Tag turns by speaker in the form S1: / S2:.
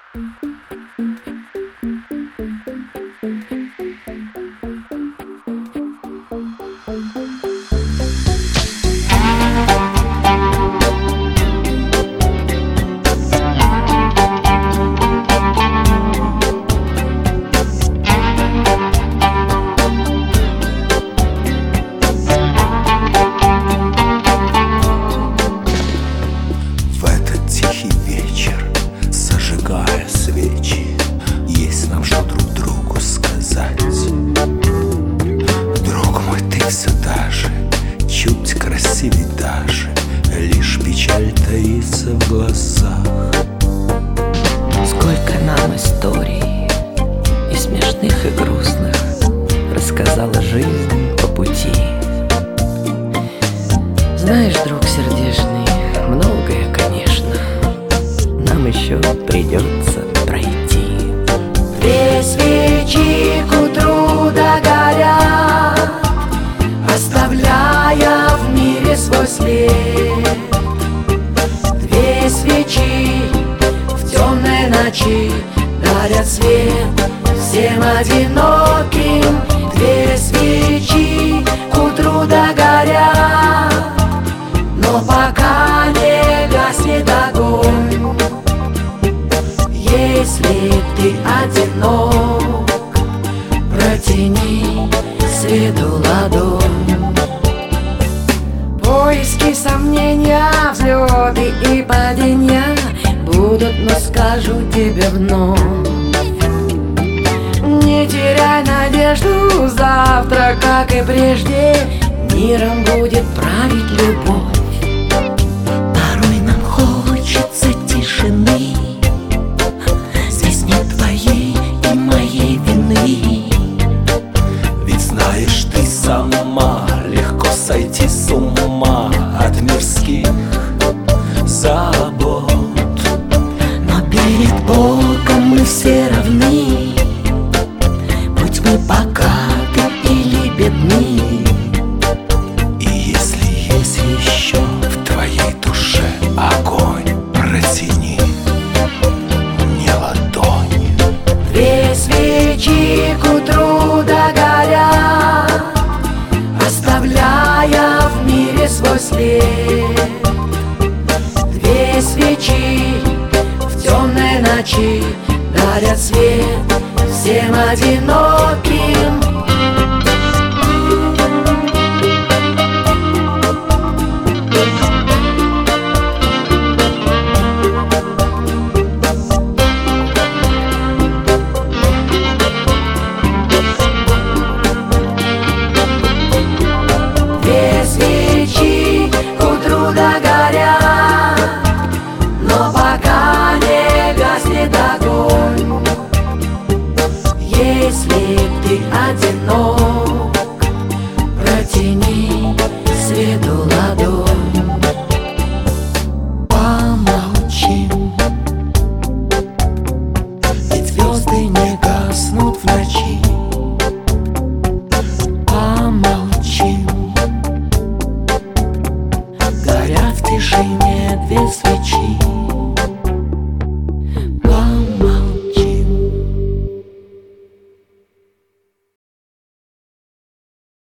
S1: таится в глазах.
S2: Сколько нам историй, и смешных, и грустных, рассказала жизнь по пути. Знаешь, друг сердечный, многое, конечно, нам еще придется пройти.
S3: Две свечи к утру догорят, оставляя в мире свой след. Две свечи в темной ночи дарят свет всем одиноким. Две свечи к утру догорят, но пока не гаснет огонь. Если ты одинок, протяни свету ладонь. Поиски, сомнения, взлеты и падения будут, но скажу тебе вновь: не теряй надежду, завтра, как и прежде, миром будет править любовь.
S2: Порой нам хочется тишины, здесь нет твоей и моей вины.
S1: Ведь знаешь, ты сама легко сойти с ума от мирских забот.
S2: Но перед Богом мы все равны, будь мы богаты или бедны.
S1: И если есть еще в твоей душе огонь, протяни мне ладонь.
S3: Две свечи к утру догорят, оставляя в мире свой след. Две свечи в темной ночи дарят свет всем одиноким. Две свечи к утру догорят, но пока не гаснет огонь. Если ты одинок, протяни свету ладонь.
S1: Помолчим, ведь звезды не гаснут в ночи. Помолчим, горят в тишине две звезды.